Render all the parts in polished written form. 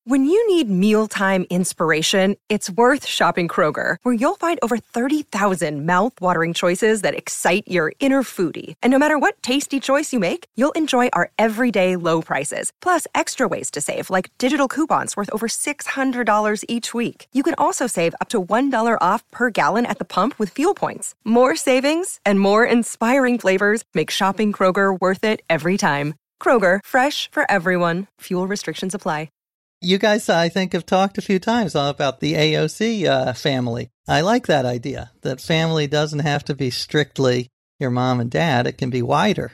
When you need mealtime inspiration, it's worth shopping Kroger, where you'll find over 30,000 mouth-watering choices that excite your inner foodie. And no matter what tasty choice you make, you'll enjoy our everyday low prices, plus extra ways to save, like digital coupons worth over $600 each week. You can also save up to $1 off per gallon at the pump with fuel points. More savings and more inspiring flavors make shopping Kroger worth it every time. Kroger, fresh for everyone. Fuel restrictions apply. You guys, I think, have talked a few times about the AOC family. I like that idea, that family doesn't have to be strictly your mom and dad. It can be wider.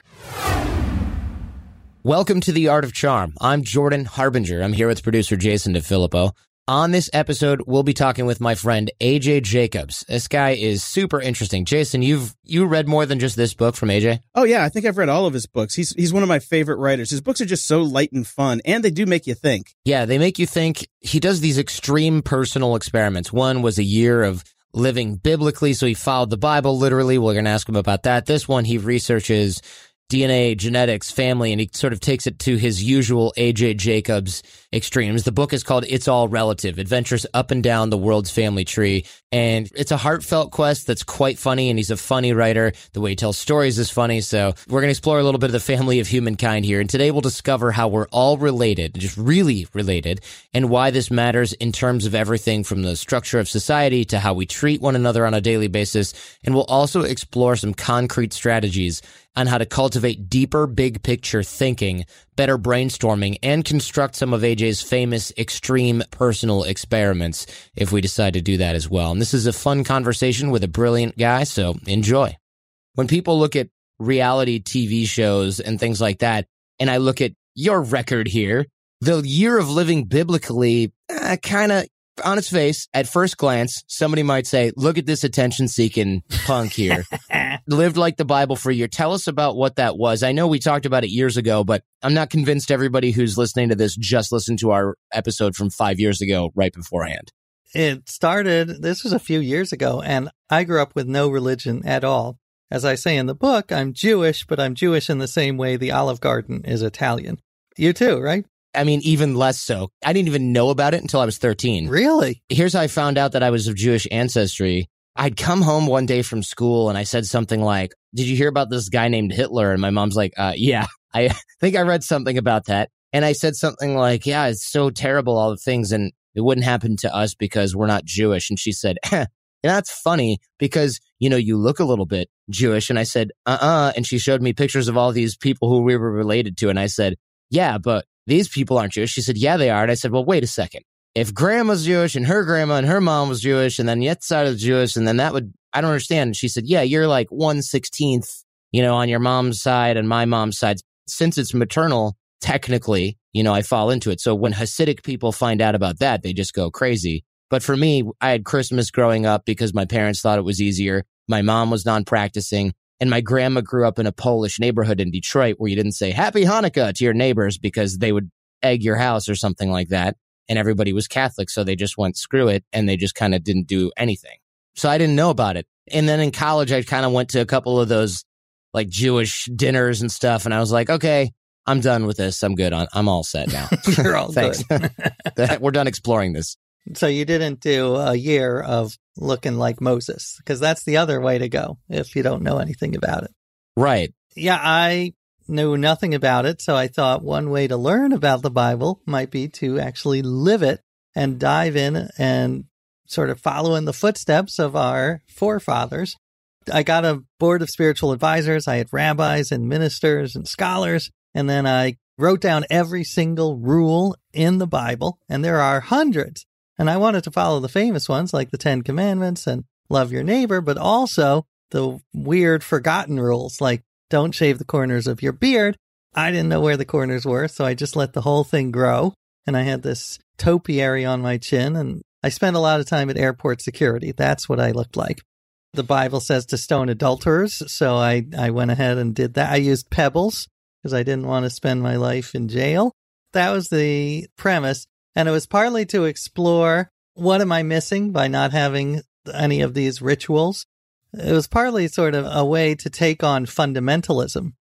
Welcome to The Art of Charm. I'm Jordan Harbinger. I'm here with producer Jason DeFilippo. On this episode, we'll be talking with my friend AJ Jacobs. This guy is super interesting. Jason, you read more than just this book from AJ? Oh, yeah. I think I've read all of his books. He's one of my favorite writers. His books are just so light and fun, and they do make you think. Yeah, they make you think. He does these extreme personal experiments. One was a year of living biblically, so he followed the Bible literally. We're going to ask him about that. This one, he researches DNA, genetics, family, and he sort of takes it to his usual AJ Jacobs extremes. The book is called It's All Relative, Adventures Up and Down the World's Family Tree. And it's a heartfelt quest that's quite funny, and he's a funny writer. The way he tells stories is funny. So we're going to explore a little bit of the family of humankind here. And today we'll discover how we're all related, just really related, and why this matters in terms of everything from the structure of society to how we treat one another on a daily basis. And we'll also explore some concrete strategies on how to cultivate deeper, big picture thinking, better brainstorming, and construct some of AJ's famous extreme personal experiments if we decide to do that as well. And this is a fun conversation with a brilliant guy, so enjoy. When people look at reality TV shows and things like that, and I look at your record here, the year of living biblically kind of, on its face, at first glance, somebody might say, look at this attention-seeking punk here. Lived like the Bible for a year. Tell us about what that was. I know we talked about it years ago, but I'm not convinced everybody who's listening to this just listened to our episode from 5 years ago right beforehand. It started, this was a few years ago, and I grew up with no religion at all. As I say in the book, I'm Jewish, but I'm Jewish in the same way the Olive Garden is Italian. You too, right? I mean, even less so. I didn't even know about it until I was 13. Really? Here's how I found out that I was of Jewish ancestry. I'd come home one day from school and I said something like, did you hear about this guy named Hitler? And my mom's like, yeah, I think I read something about that. And I said something like, yeah, it's so terrible, all the things, and it wouldn't happen to us because we're not Jewish. And she said, that's funny because, you look a little bit Jewish. And I said, and she showed me pictures of all these people who we were related to. And I said, yeah, but these people aren't Jewish. She said, yeah, they are. And I said, well, wait a second. If grandma's Jewish and her grandma and her mom was Jewish and then yet side is Jewish, and then that would, I don't understand. And she said, yeah, you're like 1/16th, on your mom's side and my mom's side. Since it's maternal, technically, I fall into it. So when Hasidic people find out about that, they just go crazy. But for me, I had Christmas growing up because my parents thought it was easier. My mom was non-practicing. And my grandma grew up in a Polish neighborhood in Detroit where you didn't say Happy Hanukkah to your neighbors because they would egg your house or something like that. And everybody was Catholic, so they just went, screw it, and they just kind of didn't do anything. So I didn't know about it. And then in college, I kind of went to a couple of those like Jewish dinners and stuff, and I was like, okay, I'm done with this. I'm good. I'm all set now. You're all Thanks. good. We're done exploring this. So you didn't do a year of looking like Moses, because that's the other way to go if you don't know anything about it. Right. Yeah, I knew nothing about it, so I thought one way to learn about the Bible might be to actually live it and dive in and sort of follow in the footsteps of our forefathers. I got a board of spiritual advisors. I had rabbis and ministers and scholars, and then I wrote down every single rule in the Bible, and there are hundreds. And I wanted to follow the famous ones like the 10 Commandments and love your neighbor, but also the weird forgotten rules like don't shave the corners of your beard. I didn't know where the corners were, so I just let the whole thing grow. And I had this topiary on my chin, and I spent a lot of time at airport security. That's what I looked like. The Bible says to stone adulterers, so I went ahead and did that. I used pebbles because I didn't want to spend my life in jail. That was the premise. And it was partly to explore what am I missing by not having any of these rituals. It was partly sort of a way to take on fundamentalism.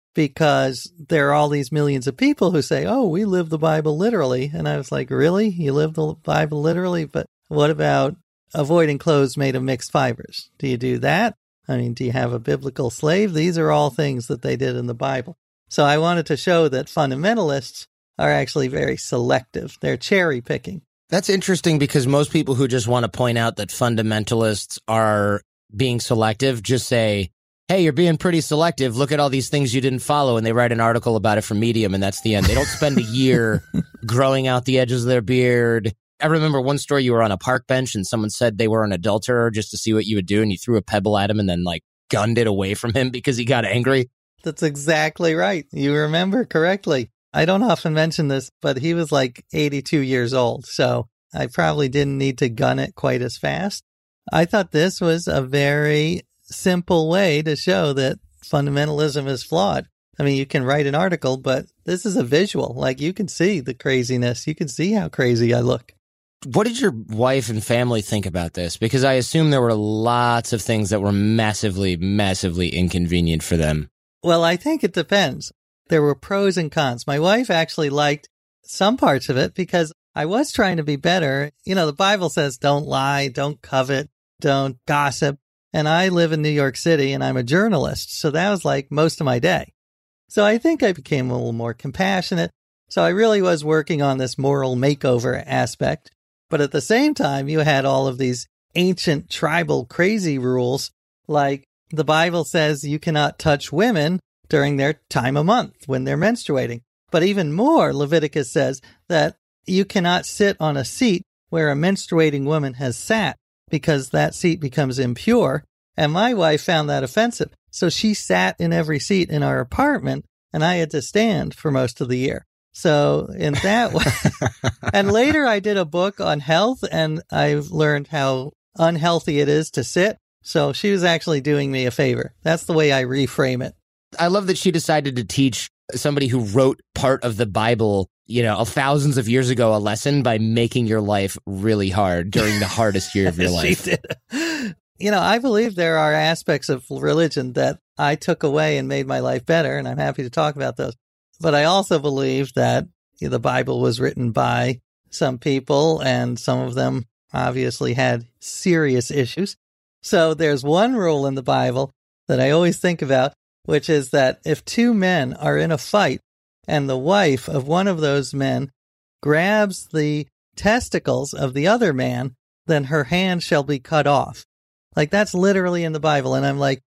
because there are all these millions of people who say, oh, we live the Bible literally. And I was like, really? You live the Bible literally? But what about avoiding clothes made of mixed fibers? Do you do that? I mean, do you have a biblical slave? These are all things that they did in the Bible. So I wanted to show that fundamentalists are actually very selective. They're cherry picking. That's interesting because most people who just want to point out that fundamentalists are being selective just say, hey, you're being pretty selective. Look at all these things you didn't follow. And they write an article about it for Medium, and that's the end. They don't spend a year growing out the edges of their beard. I remember one story, you were on a park bench and someone said they were an adulterer just to see what you would do. And you threw a pebble at him and then like gunned it away from him because he got angry. That's exactly right. You remember correctly. I don't often mention this, but he was like 82 years old. So I probably didn't need to gun it quite as fast. I thought this was a very simple way to show that fundamentalism is flawed. I mean, you can write an article, but this is a visual. Like, you can see the craziness. You can see how crazy I look. What did your wife and family think about this? Because I assume there were lots of things that were massively, massively inconvenient for them. Well, I think it depends. There were pros and cons. My wife actually liked some parts of it because I was trying to be better. You know, the Bible says don't lie, don't covet, don't gossip. And I live in New York City and I'm a journalist. So that was like most of my day. So I think I became a little more compassionate. So I really was working on this moral makeover aspect. But at the same time, you had all of these ancient tribal crazy rules, like the Bible says you cannot touch women during their time of month when they're menstruating. But even more, Leviticus says that you cannot sit on a seat where a menstruating woman has sat because that seat becomes impure. And my wife found that offensive. So she sat in every seat in our apartment and I had to stand for most of the year. So in that way, and later I did a book on health and I've learned how unhealthy it is to sit. So she was actually doing me a favor. That's the way I reframe it. I love that she decided to teach somebody who wrote part of the Bible, you know, thousands of years ago, a lesson by making your life really hard during the hardest year of your life. She did. You know, I believe there are aspects of religion that I took away and made my life better, and I'm happy to talk about those. But I also believe that the Bible was written by some people, and some of them obviously had serious issues. So there's one rule in the Bible that I always think about, which is that if two men are in a fight and the wife of one of those men grabs the testicles of the other man, then her hand shall be cut off. Like, that's literally in the Bible. And I'm like,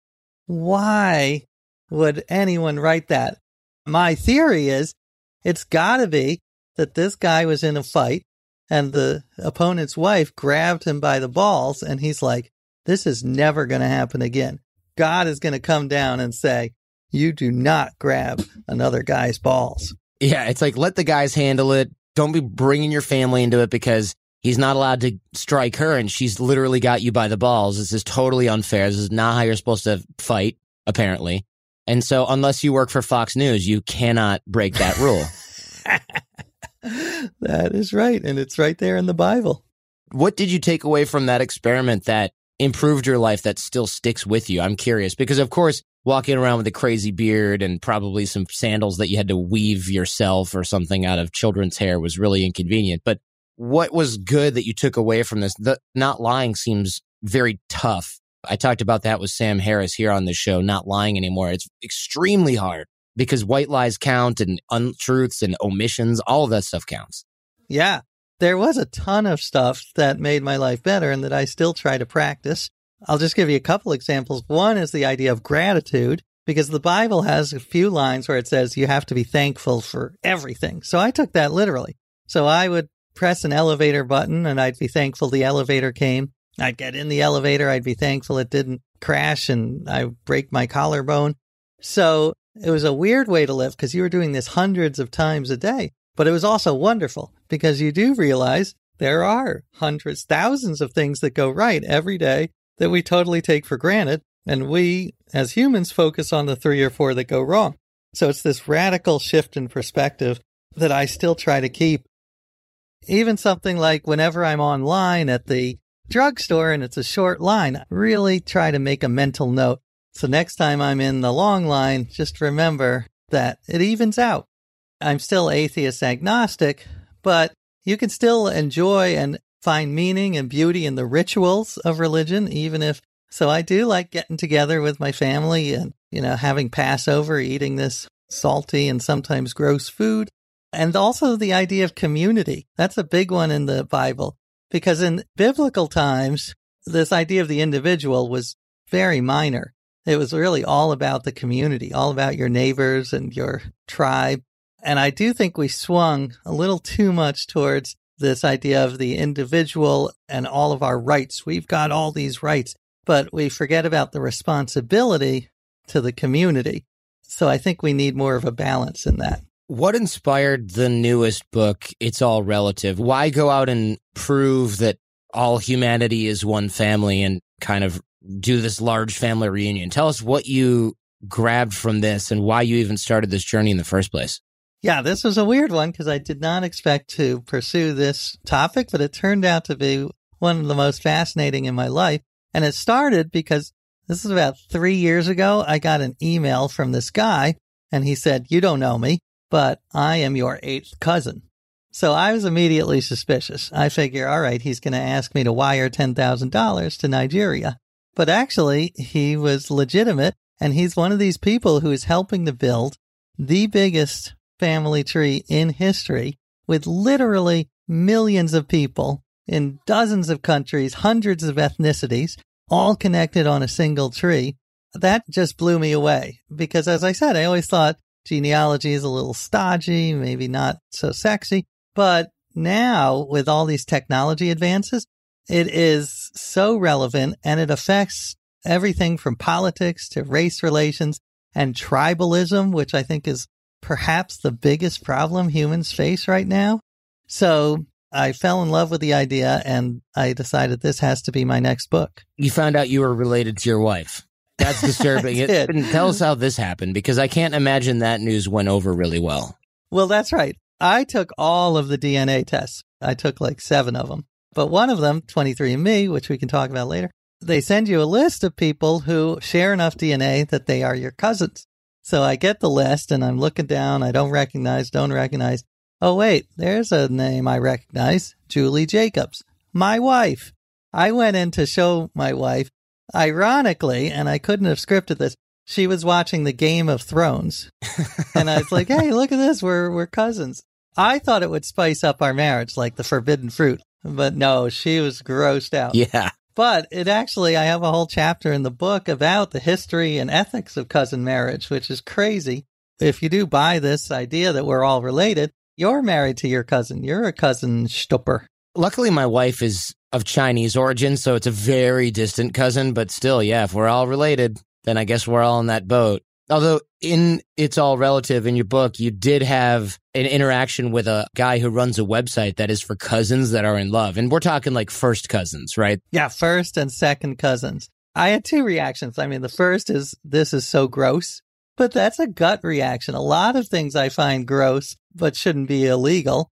why would anyone write that? My theory is it's got to be that this guy was in a fight and the opponent's wife grabbed him by the balls and he's like, this is never going to happen again. God is going to come down and say, you do not grab another guy's balls. Yeah, it's like, let the guys handle it. Don't be bringing your family into it because he's not allowed to strike her and she's literally got you by the balls. This is totally unfair. This is not how you're supposed to fight, apparently. And so unless you work for Fox News, you cannot break that rule. That is right. And it's right there in the Bible. What did you take away from that experiment that improved your life that still sticks with you? I'm curious because, of course, walking around with a crazy beard and probably some sandals that you had to weave yourself or something out of children's hair was really inconvenient. But what was good that you took away from this? The not lying seems very tough. I talked about that with Sam Harris here on the show, not lying anymore. It's extremely hard because white lies count and untruths and omissions, all of that stuff counts. Yeah, there was a ton of stuff that made my life better and that I still try to practice. I'll just give you a couple examples. One is the idea of gratitude, because the Bible has a few lines where it says you have to be thankful for everything. So I took that literally. So I would press an elevator button and I'd be thankful the elevator came. I'd get in the elevator. I'd be thankful it didn't crash and I break my collarbone. So it was a weird way to live because you were doing this hundreds of times a day. But it was also wonderful because you do realize there are hundreds, thousands of things that go right every day that we totally take for granted. And we, as humans, focus on the 3 or 4 that go wrong. So it's this radical shift in perspective that I still try to keep. Even something like whenever I'm online at the drugstore and it's a short line, I really try to make a mental note. So next time I'm in the long line, just remember that it evens out. I'm still atheist agnostic, but you can still enjoy and find meaning and beauty in the rituals of religion, so I do like getting together with my family and, having Passover, eating this salty and sometimes gross food. And also the idea of community. That's a big one in the Bible, because in biblical times, this idea of the individual was very minor. It was really all about the community, all about your neighbors and your tribe. And I do think we swung a little too much towards this idea of the individual and all of our rights. We've got all these rights, but we forget about the responsibility to the community. So I think we need more of a balance in that. What inspired the newest book, It's All Relative? Why go out and prove that all humanity is one family and kind of do this large family reunion? Tell us what you grabbed from this and why you even started this journey in the first place. Yeah, this was a weird one because I did not expect to pursue this topic, but it turned out to be one of the most fascinating in my life. And it started because this is about 3 years ago. I got an email from this guy and he said, "You don't know me, but I am your 8th cousin." So I was immediately suspicious. I figure, all right, he's going to ask me to wire $10,000 to Nigeria. But actually, he was legitimate, and he's one of these people who is helping to build the biggest family tree in history with literally millions of people in dozens of countries, hundreds of ethnicities, all connected on a single tree. That just blew me away because, as I said, I always thought genealogy is a little stodgy, maybe not so sexy. But now, with all these technology advances, it is so relevant, and it affects everything from politics to race relations and tribalism, which I think is perhaps the biggest problem humans face right now. So I fell in love with the idea, and I decided this has to be my next book. You found out you were related to your wife. That's disturbing. Tell us how this happened, because I can't imagine that news went over really well. Well, that's right. I took all of the DNA tests. I took like 7 of them. But one of them, 23andMe, which we can talk about later, they send you a list of people who share enough DNA that they are your cousins. So I get the list and I'm looking down. I don't recognize. Oh, wait, there's a name I recognize. Julie Jacobs, my wife. I went in to show my wife. Ironically, and I couldn't have scripted this, she was watching the Game of Thrones. And I was like, hey, look at this. We're cousins. I thought it would spice up our marriage like the forbidden fruit. But no, she was grossed out. Yeah. But I have a whole chapter in the book about the history and ethics of cousin marriage, which is crazy. If you do buy this idea that we're all related, you're married to your cousin. You're a cousin Stupper. Luckily, my wife is of Chinese origin, so it's a very distant cousin. But still, yeah, if we're all related, then I guess we're all in that boat. Although in It's All Relative, in your book, you did have an interaction with a guy who runs a website that is for cousins that are in love. And we're talking like first cousins, right? Yeah, first and second cousins. I had 2 reactions. I mean, the first is, this is so gross. But that's a gut reaction. A lot of things I find gross, but shouldn't be illegal.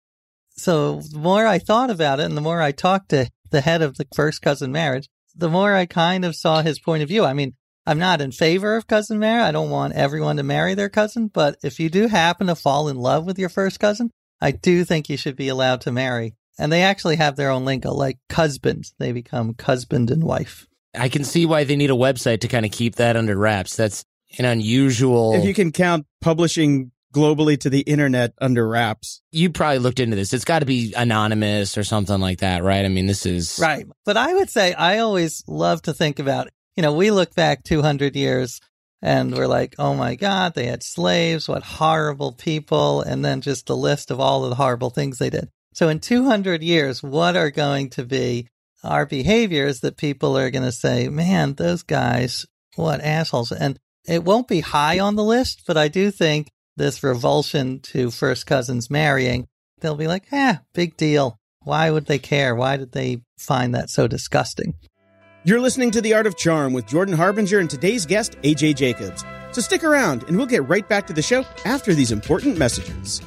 So the more I thought about it and the more I talked to the head of the first cousin marriage, the more I kind of saw his point of view. I mean, I'm not in favor of cousin marriage. I don't want everyone to marry their cousin. But if you do happen to fall in love with your first cousin, I do think you should be allowed to marry. And they actually have their own lingo, like husbands. They become husband and wife. I can see why they need a website to kind of keep that under wraps. That's an unusual... If you can count publishing globally to the internet under wraps. You probably looked into this. It's got to be anonymous or something like that, right? I mean, this is... Right. But I would say I always love to think about, we look back 200 years and we're like, oh my God, they had slaves. What horrible people. And then just the list of all of the horrible things they did. So in 200 years, what are going to be our behaviors that people are going to say, man, those guys, what assholes. And it won't be high on the list, but I do think this revulsion to first cousins marrying, they'll be like, big deal. Why would they care? Why did they find that so disgusting? You're listening to The Art of Charm with Jordan Harbinger and today's guest, AJ Jacobs. So stick around and we'll get right back to the show after these important messages.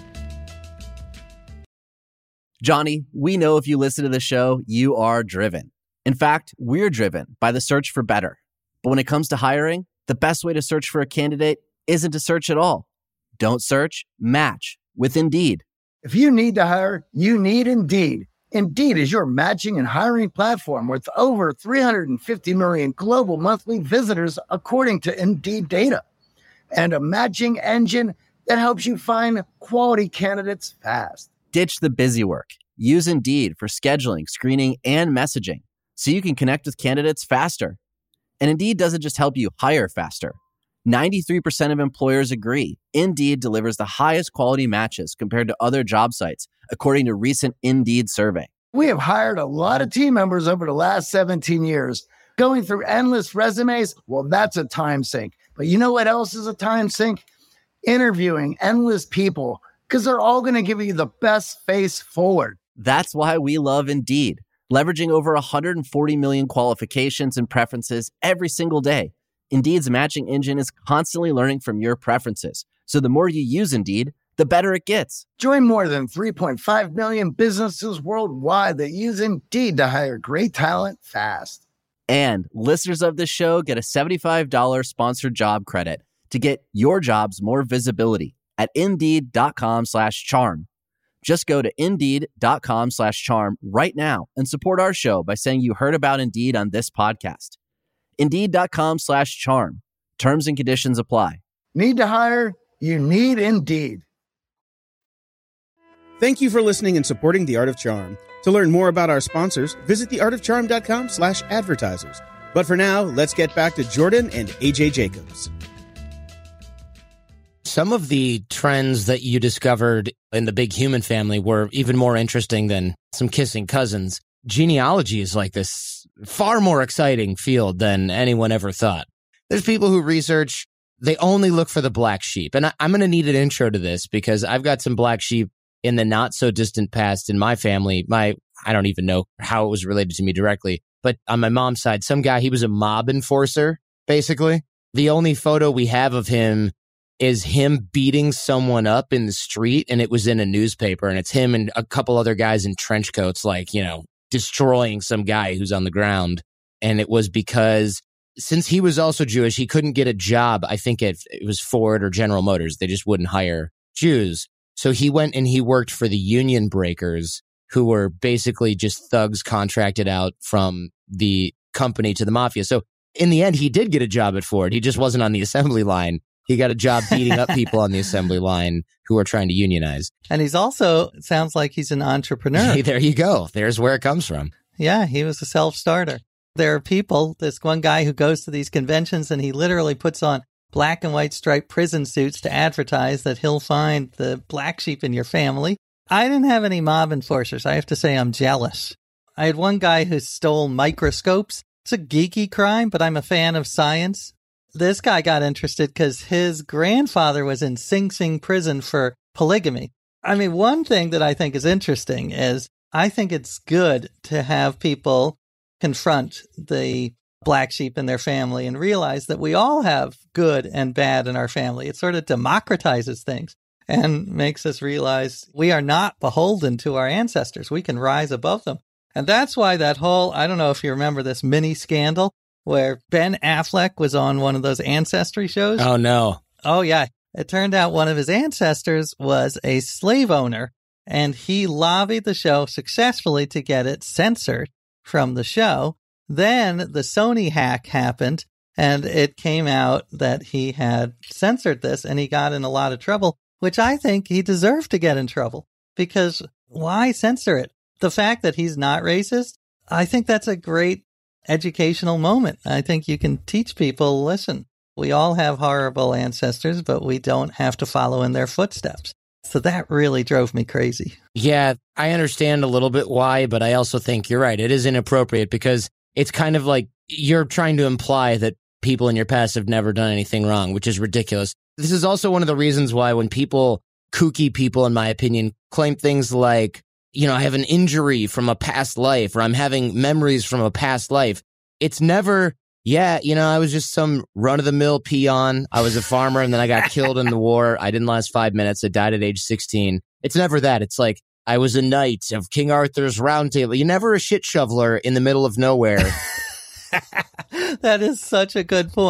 Johnny, we know if you listen to the show, you are driven. In fact, we're driven by the search for better. But when it comes to hiring, the best way to search for a candidate isn't to search at all. Don't search, match with Indeed. If you need to hire, you need Indeed. Indeed is your matching and hiring platform with over 350 million global monthly visitors, according to Indeed data, and a matching engine that helps you find quality candidates fast. Ditch the busy work. Use Indeed for scheduling, screening, and messaging so you can connect with candidates faster. And Indeed doesn't just help you hire faster. 93% of employers agree Indeed delivers the highest quality matches compared to other job sites, according to a recent Indeed survey. We have hired a lot of team members over the last 17 years. Going through endless resumes, well, that's a time sink. But you know what else is a time sink? Interviewing endless people, because they're all going to give you the best face forward. That's why we love Indeed, leveraging over 140 million qualifications and preferences every single day. Indeed's matching engine is constantly learning from your preferences. So the more you use Indeed, the better it gets. Join more than 3.5 million businesses worldwide that use Indeed to hire great talent fast. And listeners of this show get a $75 sponsored job credit to get your jobs more visibility at Indeed.com/charm. Just go to Indeed.com/charm right now and support our show by saying you heard about Indeed on this podcast. Indeed.com/charm. Terms and conditions apply. Need to hire? You need Indeed. Thank you for listening and supporting The Art of Charm. To learn more about our sponsors, visit theartofcharm.com/advertisers. But for now, let's get back to Jordan and AJ Jacobs. Some of the trends that you discovered in the Big Human family were even more interesting than some kissing cousins. Genealogy is like this far more exciting field than anyone ever thought. There's people who research, they only look for the black sheep. And I'm going to need an intro to this because I've got some black sheep in the not so distant past in my family. I don't even know how it was related to me directly, but on my mom's side, some guy, he was a mob enforcer, basically. The only photo we have of him is him beating someone up in the street, and it was in a newspaper, and it's him and a couple other guys in trench coats, like, destroying some guy who's on the ground. And it was because since he was also Jewish, he couldn't get a job. I think it was Ford or General Motors. They just wouldn't hire Jews. So he went and he worked for the union breakers, who were basically just thugs contracted out from the company to the mafia. So in the end, he did get a job at Ford. He just wasn't on the assembly line. He got a job beating up people on the assembly line who are trying to unionize. And he's also, it sounds like he's an entrepreneur. Hey, there you go. There's where it comes from. Yeah, he was a self-starter. There are people, this one guy who goes to these conventions and he literally puts on black and white striped prison suits to advertise that he'll find the black sheep in your family. I didn't have any mob enforcers. I have to say I'm jealous. I had one guy who stole microscopes. It's a geeky crime, but I'm a fan of science. This guy got interested because his grandfather was in Sing Sing prison for polygamy. I mean, one thing that I think is interesting is I think it's good to have people confront the black sheep in their family and realize that we all have good and bad in our family. It sort of democratizes things and makes us realize we are not beholden to our ancestors. We can rise above them. And that's why that whole, I don't know if you remember this mini scandal where Ben Affleck was on one of those ancestry shows. Oh, no. Oh, yeah. It turned out one of his ancestors was a slave owner, and he lobbied the show successfully to get it censored from the show. Then the Sony hack happened, and it came out that he had censored this, and he got in a lot of trouble, which I think he deserved to get in trouble, because why censor it? The fact that he's not racist, I think that's a great educational moment. I think you can teach people, listen, we all have horrible ancestors, but we don't have to follow in their footsteps. So that really drove me crazy. Yeah, I understand a little bit why, but I also think you're right. It is inappropriate because it's kind of like you're trying to imply that people in your past have never done anything wrong, which is ridiculous. This is also one of the reasons why when kooky people, in my opinion, claim things like, I have an injury from a past life, or I'm having memories from a past life. It's never, I was just some run-of-the-mill peon. I was a farmer, and then I got killed in the war. I didn't last 5 minutes. I died at age 16. It's never that. It's like, I was a knight of King Arthur's Round Table. You're never a shit shoveler in the middle of nowhere. That is such a good point.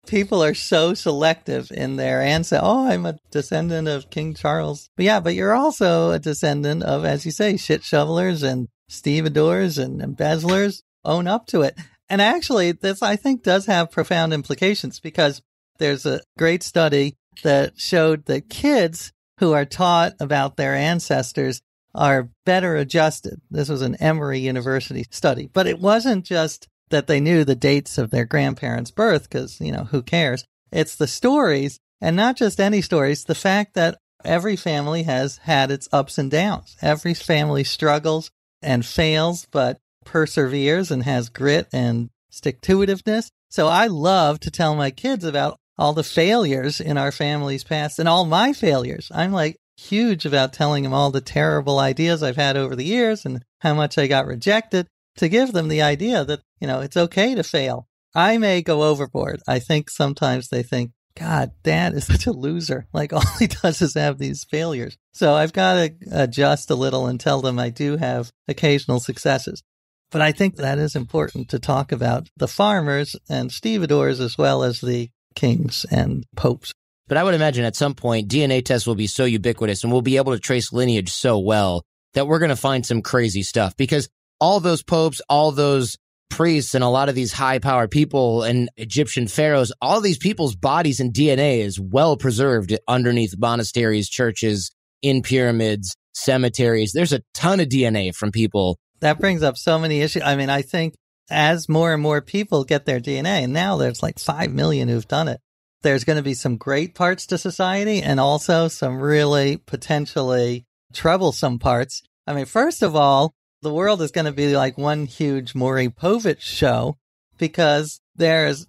People are so selective in their ancestry. Oh, I'm a descendant of King Charles. But yeah, but you're also a descendant of, as you say, shit shovelers and stevedores and embezzlers. Own up to it. And actually, this, I think, does have profound implications, because there's a great study that showed that kids who are taught about their ancestors are better adjusted. This was an Emory University study. But it wasn't just that they knew the dates of their grandparents' birth, because, who cares? It's the stories, and not just any stories, the fact that every family has had its ups and downs. Every family struggles and fails, but perseveres and has grit and stick-to-itiveness. So I love to tell my kids about all the failures in our family's past and all my failures. I'm like huge about telling them all the terrible ideas I've had over the years and how much I got rejected, to give them the idea that, it's okay to fail. I may go overboard. I think sometimes they think, God, Dad is such a loser. Like, all he does is have these failures. So I've got to adjust a little and tell them I do have occasional successes. But I think that is important to talk about the farmers and stevedores as well as the kings and popes. But I would imagine at some point, DNA tests will be so ubiquitous and we'll be able to trace lineage so well that we're going to find some crazy stuff, because all those popes, all those priests, and a lot of these high-powered people and Egyptian pharaohs, all these people's bodies and DNA is well preserved underneath monasteries, churches, in pyramids, cemeteries. There's a ton of DNA from people. That brings up so many issues. I mean, I think as more and more people get their DNA, and now there's like 5 million who've done it, there's going to be some great parts to society and also some really potentially troublesome parts. I mean, first of all, the world is going to be like one huge Maury Povich show, because there's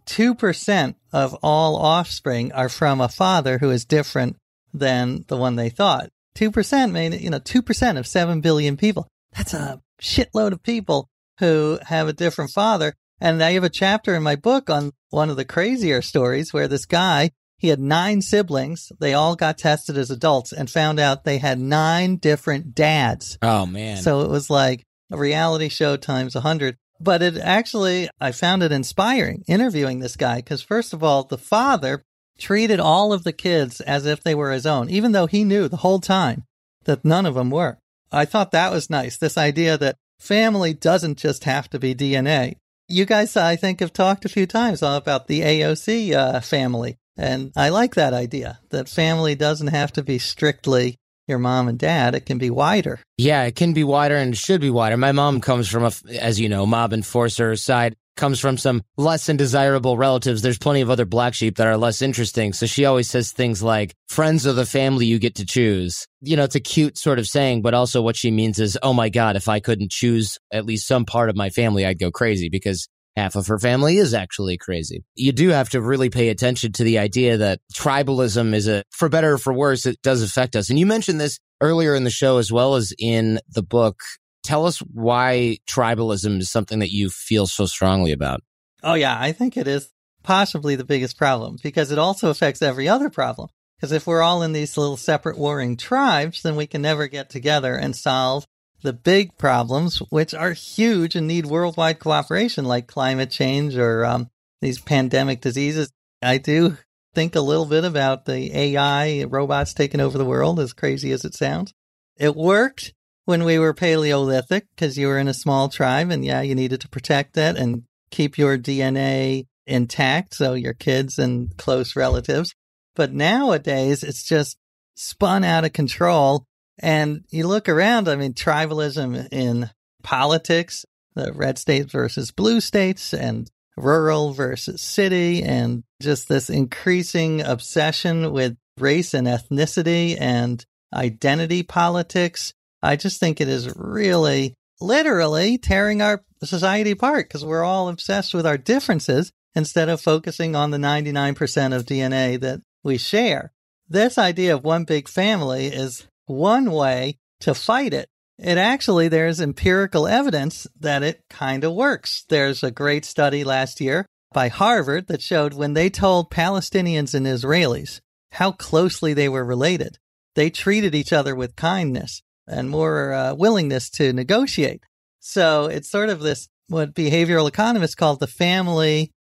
2% of all offspring are from a father who is different than the one they thought. 2% mean, 2% of 7 billion people. That's a shitload of people who have a different father. And I have a chapter in my book on one of the crazier stories where this guy, he had 9 siblings. They all got tested as adults and found out they had 9 different dads. Oh, man. So it was like a reality show times 100. But it actually, I found it inspiring interviewing this guy, because first of all, the father treated all of the kids as if they were his own, even though he knew the whole time that none of them were. I thought that was nice, this idea that family doesn't just have to be DNA. You guys, I think, have talked a few times about the AOC family, and I like that idea, that family doesn't have to be strictly your mom and dad. It can be wider. Yeah, it can be wider and should be wider. My mom comes from, as you know, mob enforcer side, comes from some less than desirable relatives. There's plenty of other black sheep that are less interesting. So she always says things like, friends of the family you get to choose. It's a cute sort of saying, but also what she means is, oh my God, if I couldn't choose at least some part of my family, I'd go crazy, because half of her family is actually crazy. You do have to really pay attention to the idea that tribalism is for better or for worse, it does affect us. And you mentioned this earlier in the show as well as in the book. Tell us why tribalism is something that you feel so strongly about. Oh, yeah, I think it is possibly the biggest problem, because it also affects every other problem. Because if we're all in these little separate warring tribes, then we can never get together and solve the big problems, which are huge and need worldwide cooperation, like climate change or these pandemic diseases. I do think a little bit about the AI robots taking over the world, as crazy as it sounds. It worked when we were Paleolithic, because you were in a small tribe, and yeah, you needed to protect it and keep your DNA intact, so your kids and close relatives. But nowadays, it's just spun out of control. And you look around, I mean, tribalism in politics, the red states versus blue states, and rural versus city, and just this increasing obsession with race and ethnicity and identity politics. I just think it is really, literally tearing our society apart, because we're all obsessed with our differences instead of focusing on the 99% of DNA that we share. This idea of one big family is one way to fight it. There's empirical evidence that it kind of works. There's a great study last year by Harvard that showed when they told Palestinians and Israelis how closely they were related, they treated each other with kindness and more willingness to negotiate. So it's sort of this, what behavioral economists call the family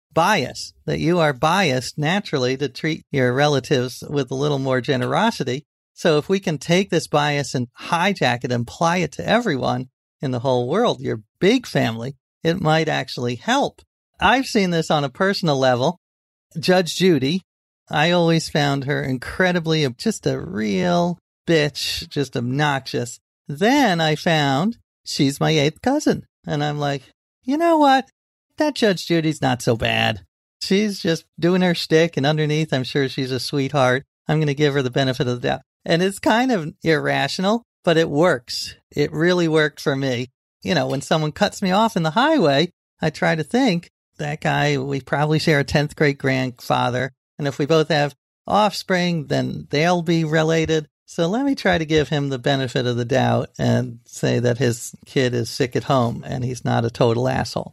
bias, that you are biased naturally to treat your relatives with a little more generosity. So if we can take this bias and hijack it and apply it to everyone in the whole world, your big family, it might actually help. I've seen this on a personal level. Judge Judy, I always found her incredibly, just a real bitch, just obnoxious. Then I found she's my 8th cousin. And I'm like, you know what? That Judge Judy's not so bad. She's just doing her shtick, and underneath, I'm sure she's a sweetheart. I'm going to give her the benefit of the doubt. And it's kind of irrational, but it works. It really worked for me. You know, when someone cuts me off in the highway, I try to think, that guy, we probably share a 10th great grandfather. And if we both have offspring, then they'll be related. So let me try to give him the benefit of the doubt and say that his kid is sick at home and he's not a total asshole.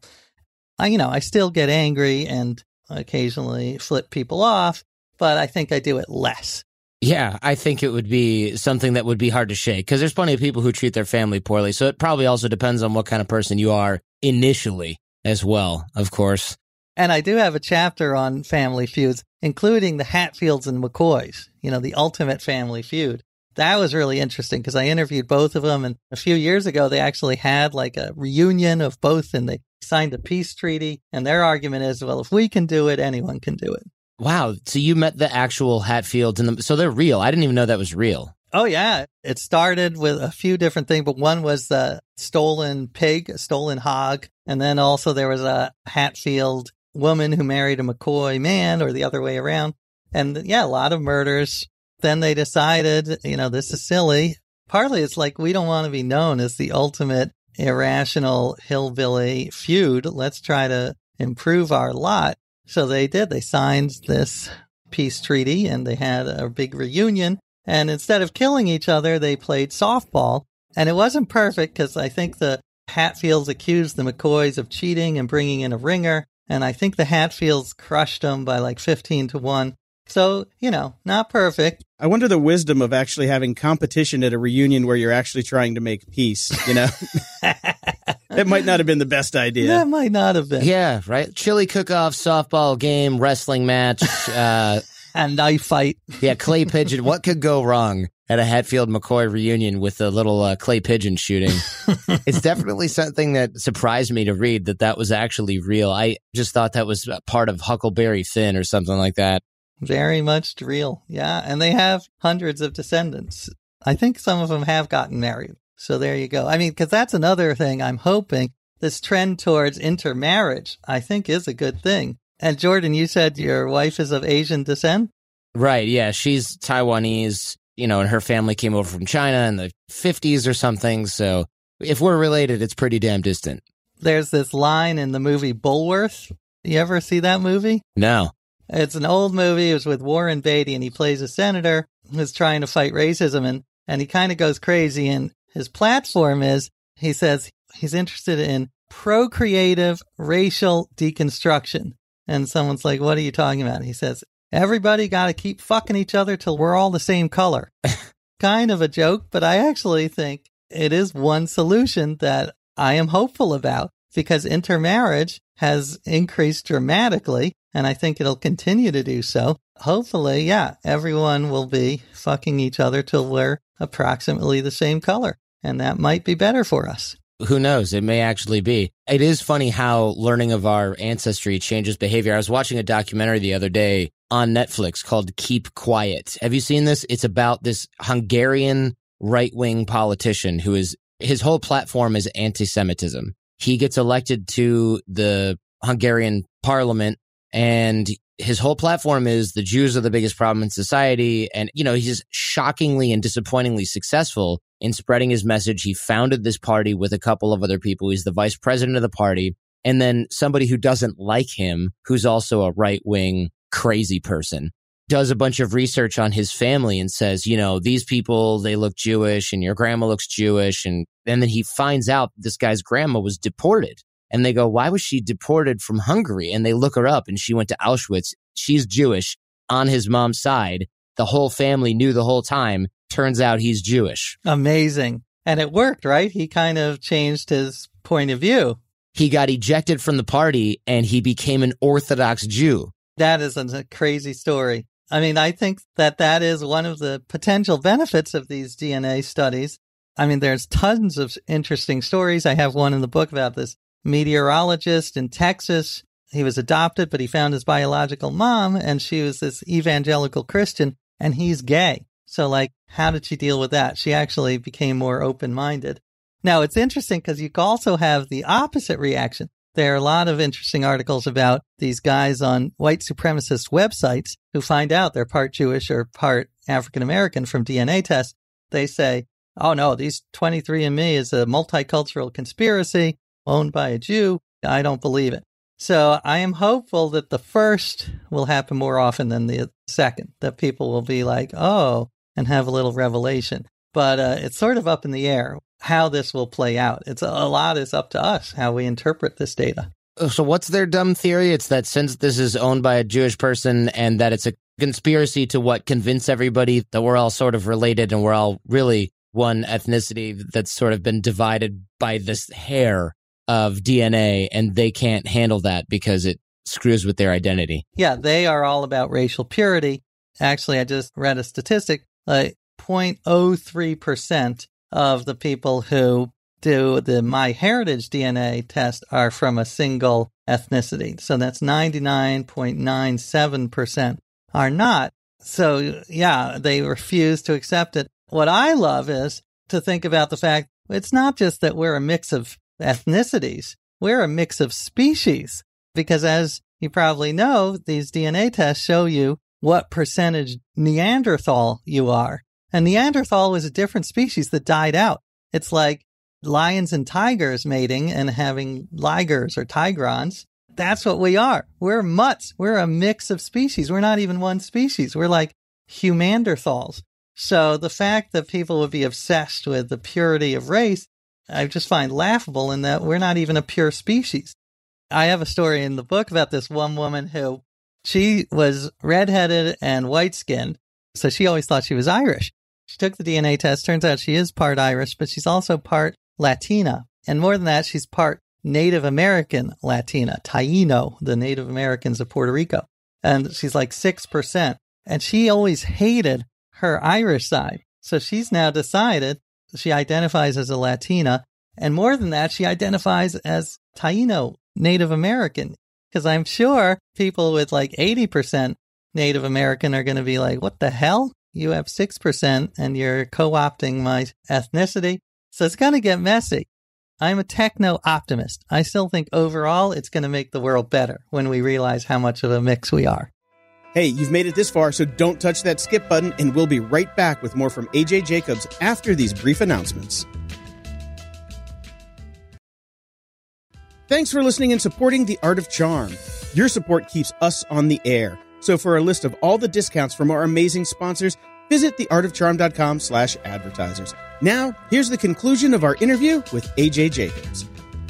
I still get angry and occasionally flip people off, but I think I do it less. Yeah, I think it would be something that would be hard to shake because there's plenty of people who treat their family poorly. So it probably also depends on what kind of person you are initially as well, of course. And I do have a chapter on family feuds, including the Hatfields and McCoys, the ultimate family feud. That was really interesting because I interviewed both of them. And a few years ago, they actually had like a reunion of both and they signed a peace treaty. And their argument is, well, if we can do it, anyone can do it. Wow. So you met the actual Hatfields, and so they're real. I didn't even know that was real. Oh, yeah. It started with a few different things, but one was the stolen pig, a stolen hog. And then also there was a Hatfield woman who married a McCoy man, or the other way around. And yeah, a lot of murders. Then they decided, this is silly. Partly it's like we don't want to be known as the ultimate irrational hillbilly feud. Let's try to improve our lot. So they did. They signed this peace treaty and they had a big reunion. And instead of killing each other, they played softball. And it wasn't perfect because I think the Hatfields accused the McCoys of cheating and bringing in a ringer. And I think the Hatfields crushed them by like 15-1. So, not perfect. I wonder the wisdom of actually having competition at a reunion where you're actually trying to make peace, It might not have been the best idea. That might not have been. Yeah, right. Chili cook-off, softball game, wrestling match. And knife fight. Yeah, clay pigeon. What could go wrong at a Hatfield-McCoy reunion with a little clay pigeon shooting? It's definitely something that surprised me to read that was actually real. I just thought that was part of Huckleberry Finn or something like that. Very much real. Yeah. And they have hundreds of descendants. I think some of them have gotten married. So there you go. I mean, because that's another thing I'm hoping. This trend towards intermarriage, I think, is a good thing. And Jordan, you said your wife is of Asian descent? Right. Yeah. She's Taiwanese, and her family came over from China in the 50s or something. So if we're related, it's pretty damn distant. There's this line in the movie Bulworth. You ever see that movie? No. It's an old movie. It was with Warren Beatty, and he plays a senator who's trying to fight racism, and he kind of goes crazy. And his platform is, he says he's interested in procreative racial deconstruction. And someone's like, what are you talking about? He says, everybody got to keep fucking each other till we're all the same color. Kind of a joke, but I actually think it is one solution that I am hopeful about because intermarriage has increased dramatically. And I think it'll continue to do so. Hopefully, yeah, everyone will be fucking each other till we're approximately the same color. And that might be better for us. Who knows? It may actually be. It is funny how learning of our ancestry changes behavior. I was watching a documentary the other day on Netflix called Keep Quiet. Have you seen this? It's about this Hungarian right-wing politician his whole platform is anti-Semitism. He gets elected to the Hungarian parliament, and his whole platform is the Jews are the biggest problem in society. And, he's shockingly and disappointingly successful in spreading his message. He founded this party with a couple of other people. He's the vice president of the party. And then somebody who doesn't like him, who's also a right-wing crazy person, does a bunch of research on his family and says, these people, they look Jewish and your grandma looks Jewish. And then he finds out this guy's grandma was deported. And they go, why was she deported from Hungary? And they look her up and she went to Auschwitz. She's Jewish on his mom's side. The whole family knew the whole time. Turns out he's Jewish. Amazing. And it worked, right? He kind of changed his point of view. he got ejected from the party and he became an Orthodox Jew. That is a crazy story. I mean, I think that is one of the potential benefits of these DNA studies. I mean, there's tons of interesting stories. I have one in the book about this meteorologist in Texas. He was adopted, but he found his biological mom, and she was this evangelical Christian, and he's gay. So, like, how did she deal with that? She actually became more open-minded. Now, it's interesting because you also have the opposite reaction. There are a lot of interesting articles about these guys on white supremacist websites who find out they're part Jewish or part African-American from DNA tests. They say, oh, no, these 23andMe is a multicultural conspiracy owned by a Jew. I don't believe it. So I am hopeful that the first will happen more often than the second, that people will be like, oh, and have a little revelation. But it's sort of up in the air how this will play out. It's a lot is up to us, how we interpret this data. So what's their dumb theory? It's that since this is owned by a Jewish person and that it's a conspiracy to convince everybody that we're all sort of related and we're all really one ethnicity that's sort of been divided by this hair of DNA, and they can't handle that because it screws with their identity. Yeah, they are all about racial purity. Actually, I just read a statistic, 0.03% of the people who do the MyHeritage DNA test are from a single ethnicity. So that's 99.97% are not. So, yeah, they refuse to accept it. What I love is to think about the fact it's not just that we're a mix of ethnicities, we're a mix of species. Because as you probably know, these DNA tests show you what percentage Neanderthal you are. And Neanderthal was a different species that died out. It's like lions and tigers mating and having ligers or tigrons. That's what we are. We're mutts. We're a mix of species. We're not even one species. We're like humanderthals. So the fact that people would be obsessed with the purity of race, I just find laughable in that we're not even a pure species. I have a story in the book about this one woman who, she was redheaded and white-skinned, so she always thought she was Irish. She took the DNA test. Turns out she is part Irish, but she's also part Latina. And more than that, she's part Native American Latina, Taíno, the Native Americans of Puerto Rico. And she's like 6%. And she always hated her Irish side. So she's now decided she identifies as a Latina. And more than that, she identifies as Taíno, Native American. Because I'm sure people with like 80% Native American are going to be like, what the hell? You have 6% and you're co-opting my ethnicity. So it's going to get messy. I'm a techno-optimist. I still think overall it's going to make the world better when we realize how much of a mix we are. Hey, you've made it this far, so don't touch that skip button, and we'll be right back with more from AJ Jacobs after these brief announcements. Thanks for listening and supporting The Art of Charm. Your support keeps us on the air. So for a list of all the discounts from our amazing sponsors, visit theartofcharm.com/advertisers. Now, here's the conclusion of our interview with AJ Jacobs.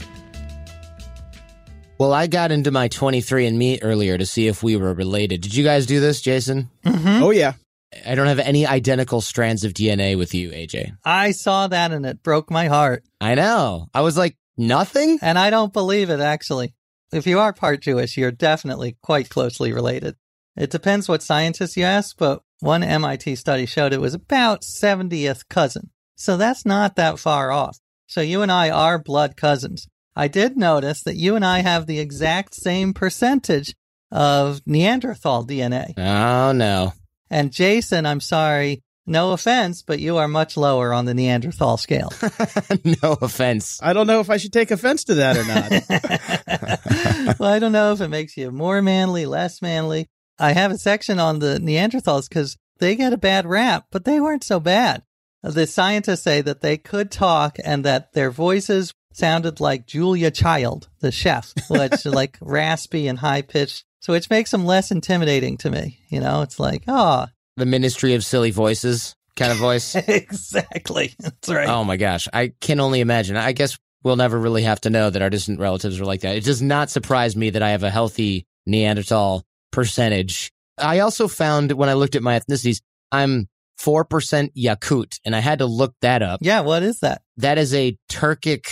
Well, I got into my 23andMe earlier to see if we were related. Did you guys do this, Jason? Mm-hmm. Oh, yeah. I don't have any identical strands of DNA with you, AJ. I saw that and it broke my heart. I know. I was like, nothing? And I don't believe it, actually. If you are part Jewish, you're definitely quite closely related. It depends what scientists you ask, but one MIT study showed it was about 70th cousin. So that's not that far off. So you and I are blood cousins. I did notice that you and I have the exact same percentage of Neanderthal DNA. Oh, no. And Jason, I'm sorry, no offense, but you are much lower on the Neanderthal scale. No offense. I don't know if I should take offense to that or not. Well, I don't know if it makes you more manly, less manly. I have a section on the Neanderthals because they get a bad rap, but they weren't so bad. The scientists say that they could talk and that their voices sounded like Julia Child, the chef, which like raspy and high-pitched, so which makes them less intimidating to me. You know, it's like, oh. The Ministry of Silly Voices kind of voice. Exactly. That's right. Oh, my gosh. I can only imagine. I guess we'll never really have to know that our distant relatives are like that. It does not surprise me that I have a healthy Neanderthal percentage. I also found when I looked at my ethnicities, I'm 4% Yakut, and I had to look that up. Yeah, what is that? That is a Turkic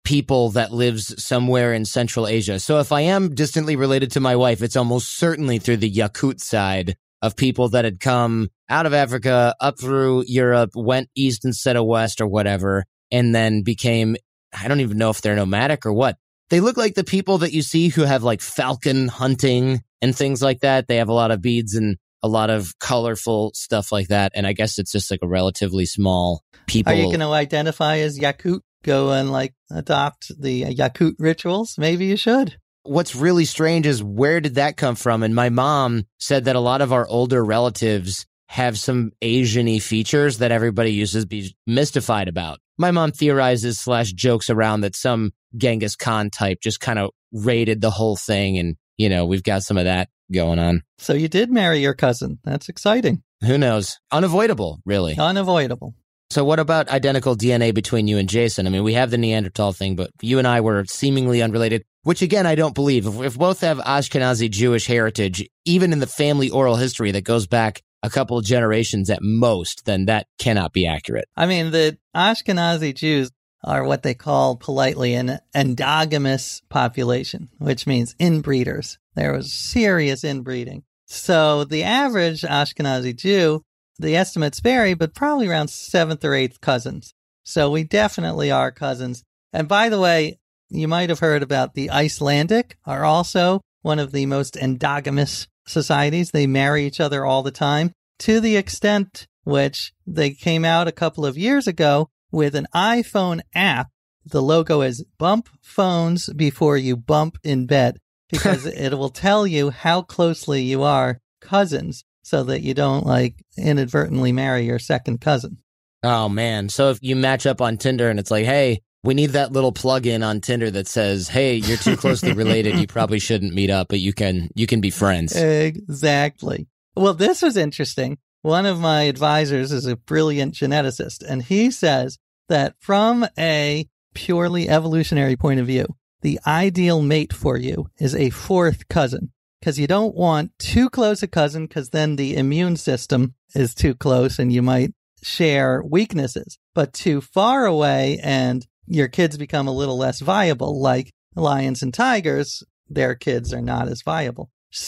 people that lives somewhere in Central Asia. So if I am distantly related to my wife, it's almost certainly through the Yakut side of people that had come out of Africa, up through Europe, went east instead of west or whatever, and then became, I don't even know if they're nomadic or what. They look like the people that you see who have like falcon hunting and things like that. They have a lot of beads and a lot of colorful stuff like that. And I guess it's just like a relatively small people. Are you going to identify as Yakut? Go and like adopt the Yakut rituals? Maybe you should. What's really strange is where did that come from? And my mom said that a lot of our older relatives have some Asian-y features that everybody uses to be mystified about. My mom theorizes / jokes around that some Genghis Khan type just kind of raided the whole thing. And, you know, we've got some of that going on. So you did marry your cousin. That's exciting. Who knows? Unavoidable, really. Unavoidable. So what about identical DNA between you and Jason? I mean, we have the Neanderthal thing, but you and I were seemingly unrelated, which again, I don't believe. If both have Ashkenazi Jewish heritage, even in the family oral history that goes back a couple of generations at most, then that cannot be accurate. I mean, the Ashkenazi Jews are what they call politely an endogamous population, which means inbreeders. There was serious inbreeding. So the average Ashkenazi Jew, the estimates vary, but probably around 7th or 8th cousins. So we definitely are cousins. And by the way, you might have heard about the Icelandic are also one of the most endogamous societies. They marry each other all the time, to the extent which they came out a couple of years ago with an iPhone app. The logo is bump phones before you bump in bed, because it will tell you how closely you are cousins, so that you don't like inadvertently marry your second cousin. Oh, man. So if you match up on Tinder and it's like, hey, we need that little plug-in on Tinder that says, hey, you're too closely related. You probably shouldn't meet up, but you can be friends. Exactly. Well, this was interesting. One of my advisors is a brilliant geneticist, and he says that from a purely evolutionary point of view, the ideal mate for you is a 4th cousin. Because you don't want too close a cousin, because then the immune system is too close and you might share weaknesses. But too far away and your kids become a little less viable, like lions and tigers, their kids are not as viable.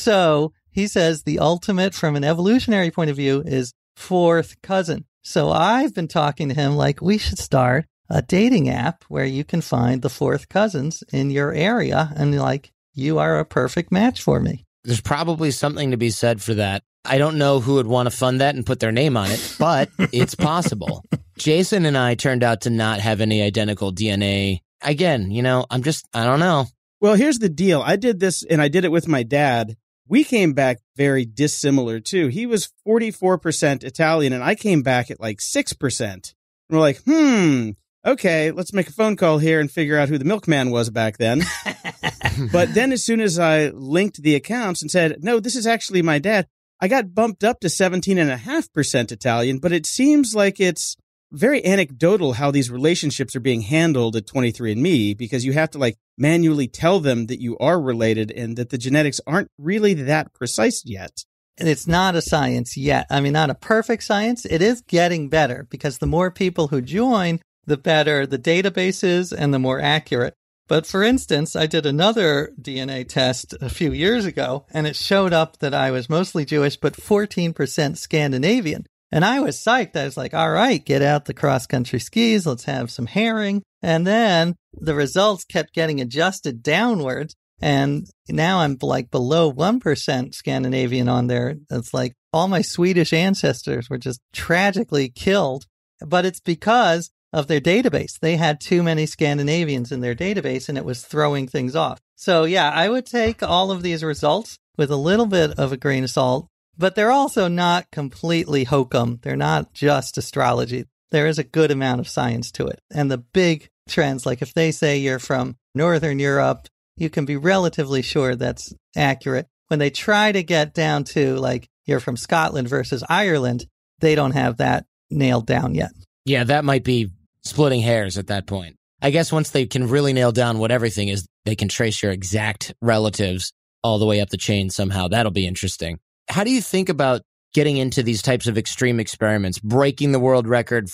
So he says the ultimate from an evolutionary point of view is 4th cousin. So I've been talking to him like we should start a dating app where you can find the 4th cousins in your area, and like, you are a perfect match for me. There's probably something to be said for that. I don't know who would want to fund that and put their name on it, but it's possible. Jason and I turned out to not have any identical DNA. Again, you know, I don't know. Well, here's the deal. I did this, and I did it with my dad. We came back very dissimilar, too. He was 44% Italian, and I came back at like 6%. And we're like, okay, let's make a phone call here and figure out who the milkman was back then. But then as soon as I linked the accounts and said, no, this is actually my dad, I got bumped up to 17.5% Italian, but it seems like it's very anecdotal how these relationships are being handled at 23andMe, because you have to like manually tell them that you are related and that the genetics aren't really that precise yet. And it's not a science yet. I mean, not a perfect science. It is getting better, because the more people who join, the better the database is and the more accurate. But for instance, I did another DNA test a few years ago, and it showed up that I was mostly Jewish, but 14% Scandinavian. And I was psyched. I was like, all right, get out the cross-country skis. Let's have some herring. And then the results kept getting adjusted downwards. And now I'm like below 1% Scandinavian on there. It's like all my Swedish ancestors were just tragically killed. But it's because of their database. They had too many Scandinavians in their database, and it was throwing things off. So yeah, I would take all of these results with a little bit of a grain of salt, but they're also not completely hokum. They're not just astrology. There is a good amount of science to it. And the big trends, like if they say you're from Northern Europe, you can be relatively sure that's accurate. When they try to get down to like you're from Scotland versus Ireland, they don't have that nailed down yet. Yeah, that might be splitting hairs at that point. I guess once they can really nail down what everything is, they can trace your exact relatives all the way up the chain somehow. That'll be interesting. How do you think about getting into these types of extreme experiments, breaking the world record for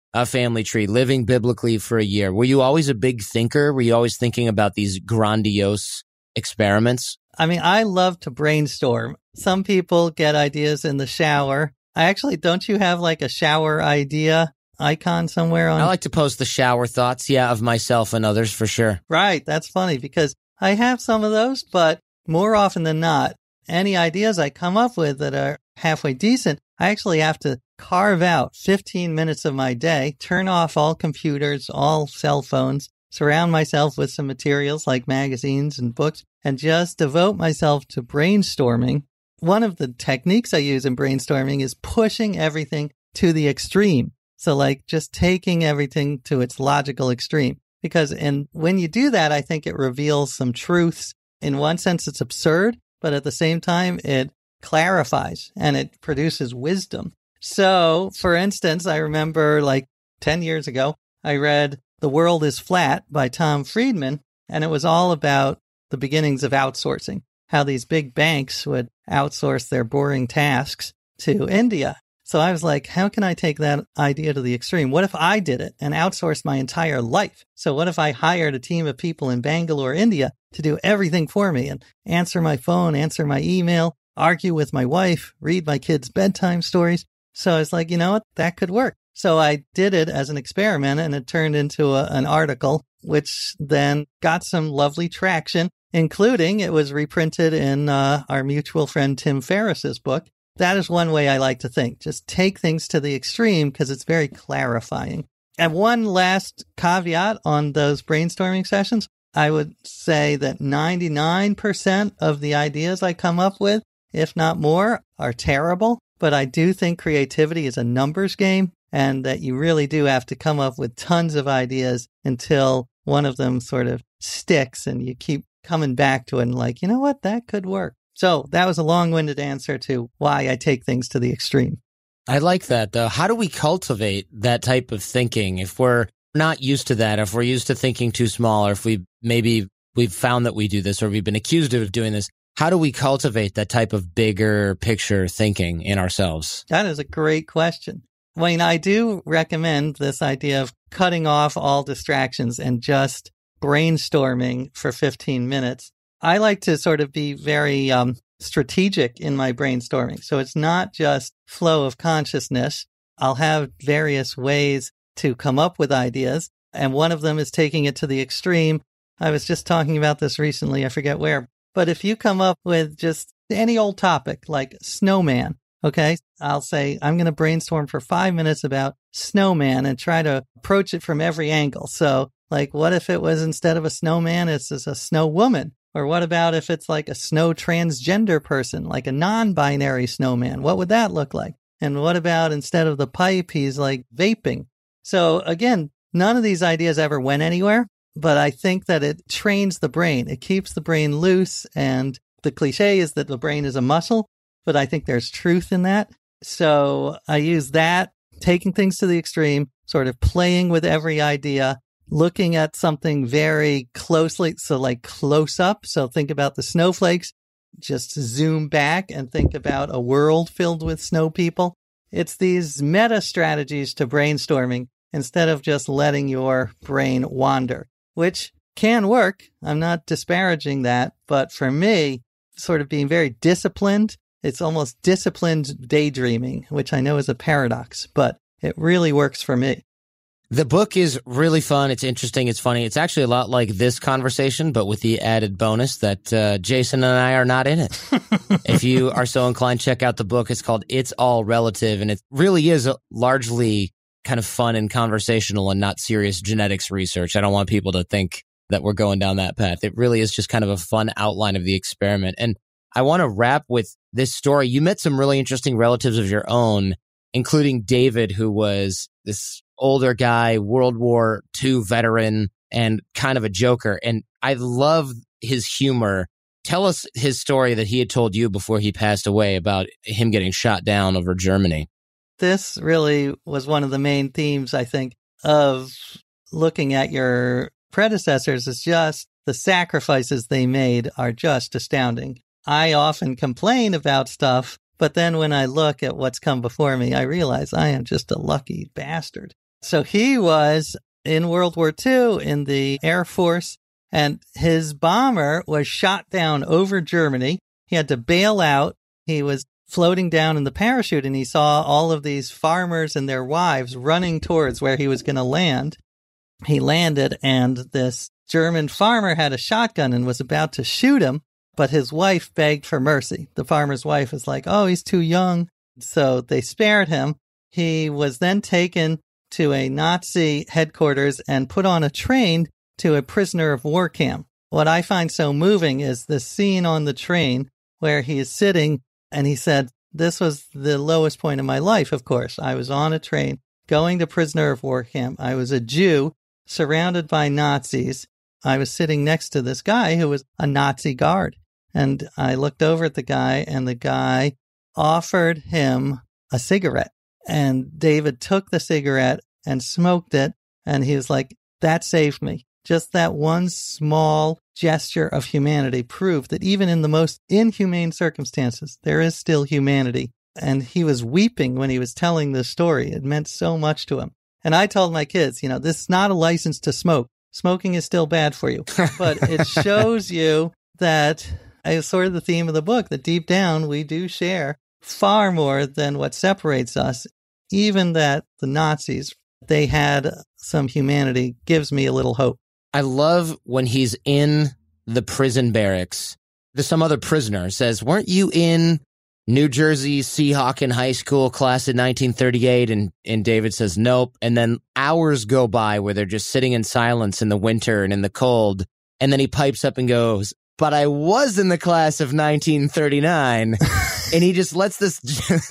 a family tree, living biblically for a year. Were you always a big thinker? Were you always thinking about these grandiose experiments? I mean, I love to brainstorm. Some people get ideas in the shower. Don't you have like a shower idea icon somewhere on? I like to post the shower thoughts, of myself and others for sure. Right. That's funny because I have some of those, but more often than not, any ideas I come up with that are halfway decent, I actually have to carve out 15 minutes of my day, turn off all computers, all cell phones, surround myself with some materials like magazines and books, and just devote myself to brainstorming. One of the techniques I use in brainstorming is pushing everything to the extreme. So like just taking everything to its logical extreme. Because when you do that, I think it reveals some truths. In one sense, it's absurd, but at the same time, it clarifies and it produces wisdom. So, for instance, I remember like 10 years ago, I read The World is Flat by Tom Friedman, and it was all about the beginnings of outsourcing, how these big banks would outsource their boring tasks to India. So I was like, how can I take that idea to the extreme? What if I did it and outsourced my entire life? So what if I hired a team of people in Bangalore, India to do everything for me and answer my phone, answer my email, argue with my wife, read my kids' bedtime stories? So I was like, you know what? That could work. So I did it as an experiment and it turned into an article, which then got some lovely traction, including it was reprinted in our mutual friend Tim Ferriss's book. That is one way I like to think. Just take things to the extreme because it's very clarifying. And one last caveat on those brainstorming sessions, I would say that 99% of the ideas I come up with, if not more, are terrible. But I do think creativity is a numbers game and that you really do have to come up with tons of ideas until one of them sort of sticks and you keep coming back to it and like, you know what, that could work. So that was a long-winded answer to why I take things to the extreme. I like that, though. How do we cultivate that type of thinking if we're not used to that, if we're used to thinking too small, or if we've found that we do this or we've been accused of doing this? How do we cultivate that type of bigger picture thinking in ourselves? That is a great question. Wayne, I do recommend this idea of cutting off all distractions and just brainstorming for 15 minutes. I like to sort of be very strategic in my brainstorming. So it's not just flow of consciousness. I'll have various ways to come up with ideas. And one of them is taking it to the extreme. I was just talking about this recently. I forget where. But if you come up with just any old topic like snowman, okay, I'll say, I'm going to brainstorm for 5 minutes about snowman and try to approach it from every angle. So like, what if it was instead of a snowman, it's a snow woman? Or what about if it's like a snow transgender person, like a non-binary snowman? What would that look like? And what about instead of the pipe, he's like vaping? So again, none of these ideas ever went anywhere, but I think that it trains the brain. It keeps the brain loose. And the cliche is that the brain is a muscle, but I think there's truth in that. So I use that, taking things to the extreme, sort of playing with every idea, looking at something very closely, so like close up. So think about the snowflakes, just zoom back and think about a world filled with snow people. It's these meta strategies to brainstorming instead of just letting your brain wander, which can work. I'm not disparaging that. But for me, sort of being very disciplined, it's almost disciplined daydreaming, which I know is a paradox, but it really works for me. The book is really fun. It's interesting. It's funny. It's actually a lot like this conversation, but with the added bonus that Jason and I are not in it. If you are so inclined, check out the book. It's called It's All Relative, and it really is largely kind of fun and conversational and not serious genetics research. I don't want people to think that we're going down that path. It really is just kind of a fun outline of the experiment. And I want to wrap with this story. You met some really interesting relatives of your own, including David, who was this older guy, World War II veteran, and kind of a joker. And I love his humor. Tell us his story that he had told you before he passed away about him getting shot down over Germany. This really was one of the main themes, I think, of looking at your predecessors, is just the sacrifices they made are just astounding. I often complain about stuff, but then when I look at what's come before me, I realize I am just a lucky bastard. So he was in World War II in the Air Force, and his bomber was shot down over Germany. He had to bail out. He was floating down in the parachute, and he saw all of these farmers and their wives running towards where he was going to land. He landed, and this German farmer had a shotgun and was about to shoot him, but his wife begged for mercy. The farmer's wife was like, oh, he's too young. So they spared him. He was then taken to a Nazi headquarters and put on a train to a prisoner of war camp. What I find so moving is the scene on the train where he is sitting, and he said, this was the lowest point in my life, of course. I was on a train going to prisoner of war camp. I was a Jew surrounded by Nazis. I was sitting next to this guy who was a Nazi guard. And I looked over at the guy, and the guy offered him a cigarette. And David took the cigarette and smoked it. And he was like, that saved me. Just that one small gesture of humanity proved that even in the most inhumane circumstances, there is still humanity. And he was weeping when he was telling this story. It meant so much to him. And I told my kids, this is not a license to smoke. Smoking is still bad for you. But it shows you that, it's sort of the theme of the book, that deep down we do share far more than what separates us. Even that the Nazis, they had some humanity, gives me a little hope. I love when he's in the prison barracks. There's some other prisoner says, weren't you in New Jersey Seahawken High School class in 1938? And David says, nope. And then hours go by where they're just sitting in silence in the winter and in the cold. And then he pipes up and goes, but I was in the class of 1939. And he just lets this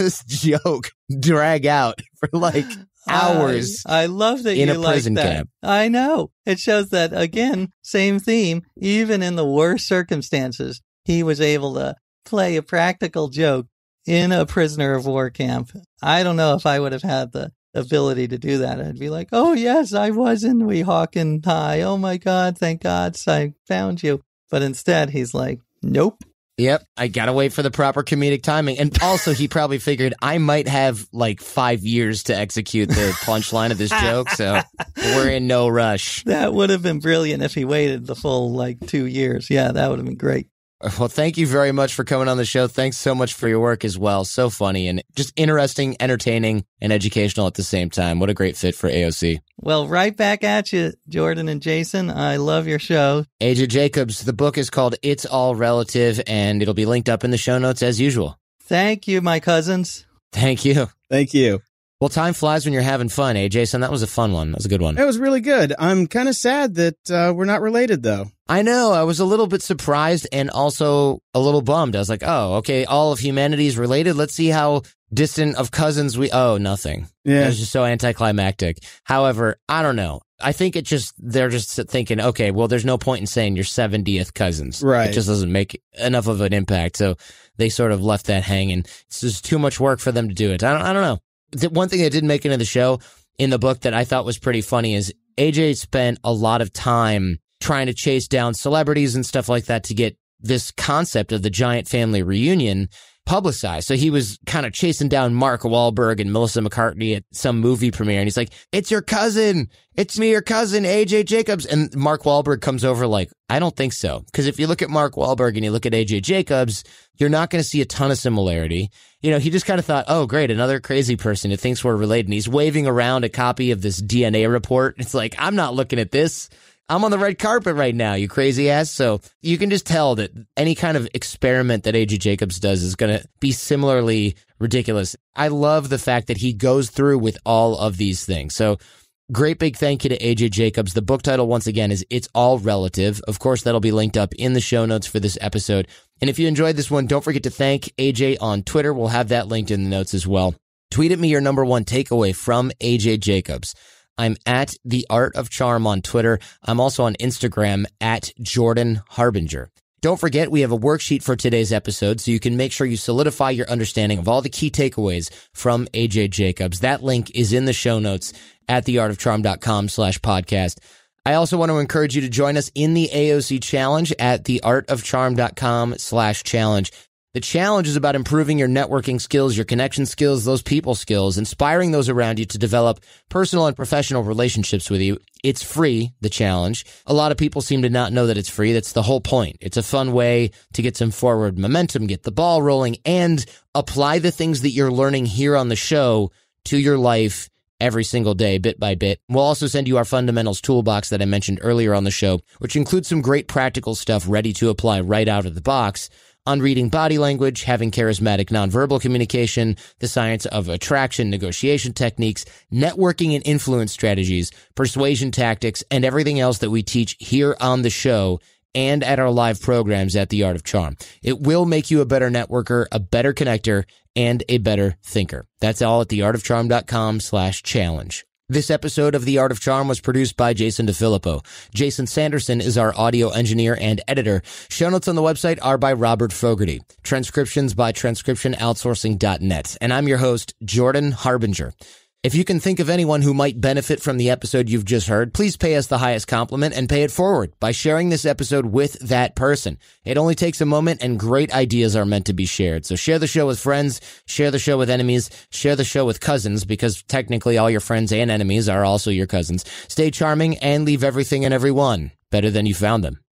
joke drag out for like hours. I love that in you a like prison that. camp. I know. It shows that, again, same theme. Even in the worst circumstances, he was able to play a practical joke in a prisoner of war camp. I don't know if I would have had the ability to do that. I'd be like, oh, yes, I was in Weehawken High. Oh, my God. Thank God I found you. But instead, he's like, nope. Yep, I gotta wait for the proper comedic timing. And also, he probably figured I might have like 5 years to execute the punchline of this joke, so we're in no rush. That would have been brilliant if he waited the full 2 years. Yeah, that would have been great. Well, thank you very much for coming on the show. Thanks so much for your work as well. So funny and just interesting, entertaining, and educational at the same time. What a great fit for AOC. Well, right back at you, Jordan and Jason. I love your show. AJ Jacobs, the book is called It's All Relative, and it'll be linked up in the show notes as usual. Thank you, my cousins. Thank you. Thank you. Well, time flies when you're having fun, Jason. That was a fun one. That was a good one. It was really good. I'm kind of sad that we're not related, though. I know. I was a little bit surprised and also a little bummed. I was like, oh, okay, all of humanity is related. Let's see how distant of cousins we... Oh, nothing. Yeah. It was just so anticlimactic. However, I don't know. I think they're just thinking, okay, well, there's no point in saying you're 70th cousins. Right. It just doesn't make enough of an impact. So they sort of left that hanging. It's just too much work for them to do it. I don't know. The one thing that didn't make it into the show in the book that I thought was pretty funny is AJ spent a lot of time trying to chase down celebrities and stuff like that to get this concept of the giant family reunion publicized. So he was kind of chasing down Mark Wahlberg and Melissa McCartney at some movie premiere. And he's like, it's your cousin. It's me, your cousin, AJ Jacobs. And Mark Wahlberg comes over like, I don't think so. Because if you look at Mark Wahlberg and you look at AJ Jacobs, you're not going to see a ton of similarity. He just kind of thought, oh, great, another crazy person who thinks we're related. And he's waving around a copy of this DNA report. It's like, I'm not looking at this. I'm on the red carpet right now, you crazy ass. So you can just tell that any kind of experiment that AJ Jacobs does is going to be similarly ridiculous. I love the fact that he goes through with all of these things. So great big thank you to AJ Jacobs. The book title, once again, is It's All Relative. Of course, that'll be linked up in the show notes for this episode. And if you enjoyed this one, don't forget to thank AJ on Twitter. We'll have that linked in the notes as well. Tweet at me your number one takeaway from AJ Jacobs. I'm at The Art of Charm on Twitter. I'm also on Instagram at Jordan Harbinger. Don't forget, we have a worksheet for today's episode, so you can make sure you solidify your understanding of all the key takeaways from AJ Jacobs. That link is in the show notes at theartofcharm.com/podcast. I also want to encourage you to join us in the AOC Challenge at theartofcharm.com/challenge. The challenge is about improving your networking skills, your connection skills, those people skills, inspiring those around you to develop personal and professional relationships with you. It's free, the challenge. A lot of people seem to not know that it's free. That's the whole point. It's a fun way to get some forward momentum, get the ball rolling, and apply the things that you're learning here on the show to your life every single day, bit by bit. We'll also send you our fundamentals toolbox that I mentioned earlier on the show, which includes some great practical stuff ready to apply right out of the box on reading body language, having charismatic nonverbal communication, the science of attraction, negotiation techniques, networking and influence strategies, persuasion tactics, and everything else that we teach here on the show and at our live programs at The Art of Charm. It will make you a better networker, a better connector, and a better thinker. That's all at theartofcharm.com/challenge. This episode of The Art of Charm was produced by Jason DeFilippo. Jason Sanderson is our audio engineer and editor. Show notes on the website are by Robert Fogarty. Transcriptions by transcriptionoutsourcing.net. And I'm your host, Jordan Harbinger. If you can think of anyone who might benefit from the episode you've just heard, please pay us the highest compliment and pay it forward by sharing this episode with that person. It only takes a moment, and great ideas are meant to be shared. So share the show with friends, share the show with enemies, share the show with cousins, because technically all your friends and enemies are also your cousins. Stay charming and leave everything and everyone better than you found them.